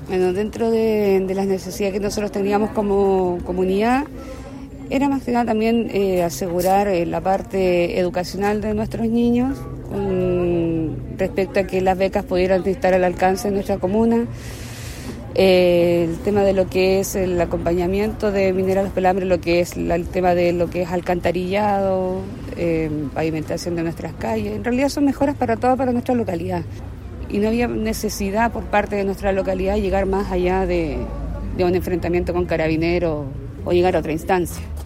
Bueno, dentro de las necesidades que nosotros teníamos como comunidad, era más que nada también asegurar la parte educacional de nuestros niños, respecto a que las becas pudieran estar al alcance de nuestra comuna. El tema de lo que es el acompañamiento de Minera Los Pelambres, lo que es el tema de lo que es alcantarillado, pavimentación de nuestras calles. En realidad son mejoras para nuestra localidad. Y no había necesidad por parte de nuestra localidad llegar más allá de un enfrentamiento con carabineros o llegar a otra instancia.